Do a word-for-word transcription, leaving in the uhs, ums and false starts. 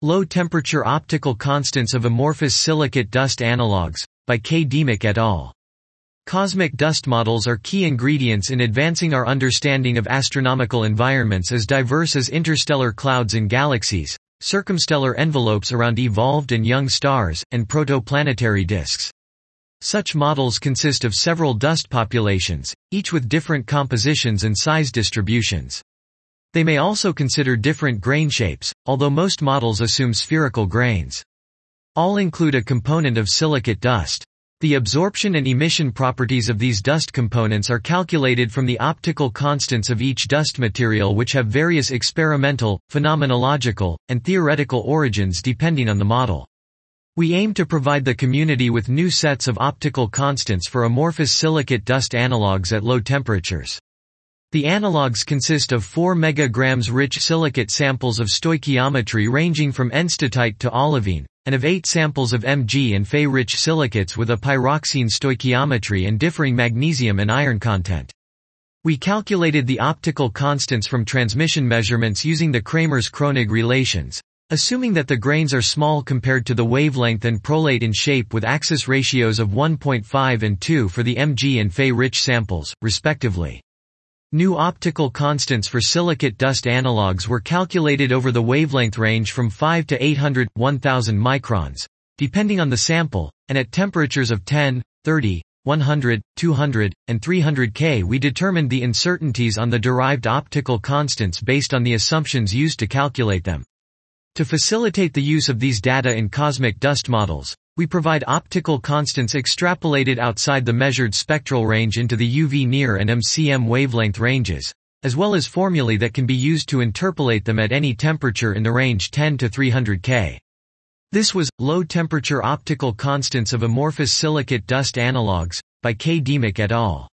Low-temperature optical constants of amorphous silicate dust analogues, by K. Dimick et al. Cosmic dust models are key ingredients in advancing our understanding of astronomical environments as diverse as interstellar clouds in galaxies, circumstellar envelopes around evolved and young stars, and protoplanetary disks. Such models consist of several dust populations, each with different compositions and size distributions. They may also consider different grain shapes, although most models assume spherical grains. All include a component of silicate dust. The absorption and emission properties of these dust components are calculated from the optical constants of each dust material, which have various experimental, phenomenological, and theoretical origins depending on the model. We aim to provide the community with new sets of optical constants for amorphous silicate dust analogues at low temperatures. The analogues consist of four megagrams rich silicate samples of stoichiometry ranging from enstatite to olivine, and of eight samples of Mg and Fe rich silicates with a pyroxene stoichiometry and differing magnesium and iron content. We calculated the optical constants from transmission measurements using the Kramers-Kronig relations, assuming that the grains are small compared to the wavelength and prolate in shape with axis ratios of one point five and two for the Mg and Fe rich samples, respectively. New optical constants for silicate dust analogues were calculated over the wavelength range from five to eight hundred, one thousand microns, depending on the sample, and at temperatures of ten, thirty, one hundred, two hundred, and three hundred K. We determined the uncertainties on the derived optical constants based on the assumptions used to calculate them. To facilitate the use of these data in cosmic dust models, we provide optical constants extrapolated outside the measured spectral range into the U V near and M C M wavelength ranges, as well as formulae that can be used to interpolate them at any temperature in the range ten to three hundred K. This was Low-Temperature Optical Constants of Amorphous Silicate Dust Analogues, by K. Dimick et al.